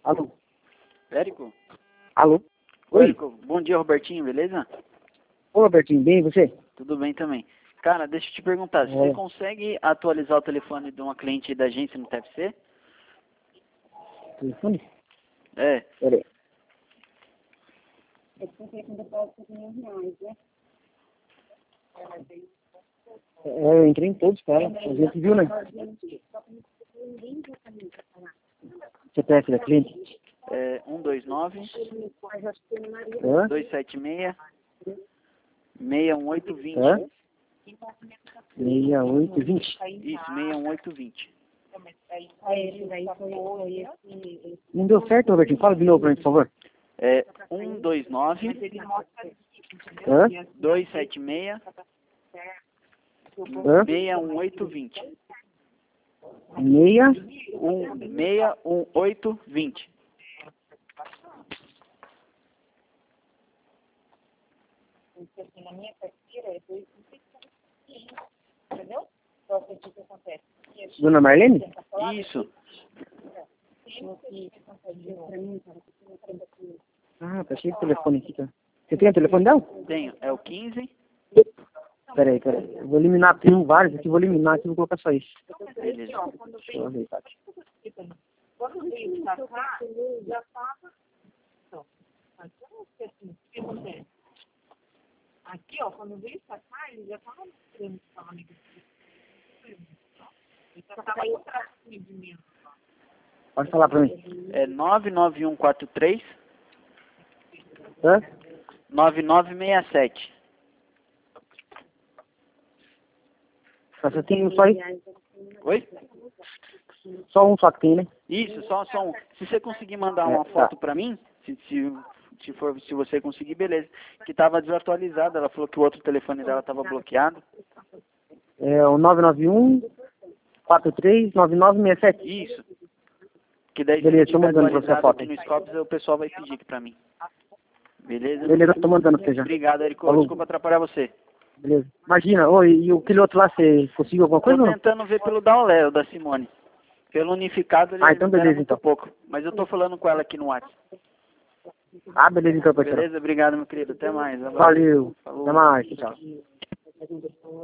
Alô? Érico? Alô? Oi, Oi? Érico. Bom dia, Robertinho, beleza? Ô, Robertinho, bem, e você? Tudo bem também. Cara, deixa eu te perguntar, você É. consegue atualizar o telefone de uma cliente da agência no TFC? Telefone? É. Pera aí. Eu entrei em todos, cara. A gente viu, né? CPF da cliente? É 129 Hã? 276 61820. Hã? 6820. Isso, 61820. Não deu certo, Robertinho. Fala de novo pra mim, por favor. É 129 Hã? 276 Hã? 61820. 61820. Dona Marlene? Isso. Ah, tá cheio de telefone aqui, tá? Você tem o telefone dela? Tenho. É o 15. Pera aí. Eu vou eliminar, tem vários aqui, vou eliminar aqui, vou colocar só isso. Beleza. Deixa eu ver, tá? Quando veio sacar, já estava. Aqui, ó, quando veio sacar, ele já estava mostrando que estava negativo. Ele já estava outra medimento. Pode falar pra mim. É 99143 Hã? 9967. Você tem só isso? Oi? Só um só que tem, né? Isso, só um. Se você conseguir mandar uma Tá. foto pra mim, se você conseguir, beleza. Que tava desatualizada, ela falou que o outro telefone dela tava bloqueado. É o 991-43-9967. Isso. Que daí se Beleza, não tô tiver mandando pra você a atualizado foto aqui aí. no Scopus, o pessoal vai pedir aqui pra mim. Beleza? Beleza, eu tô mandando pra você já. Obrigado, Érico. Falou. Desculpa atrapalhar você. Beleza. Imagina, ô, e aquele outro lá, você conseguiu alguma Tô coisa ou não? tentando ver pelo Download da Simone. Pelo unificado ele Então libera beleza, muito então. pouco. Mas eu tô falando com ela aqui no WhatsApp. Ah, beleza então, parceiro. Beleza? Obrigado, meu querido. Até mais. Abraço. Valeu. Falou. Até mais, tchau.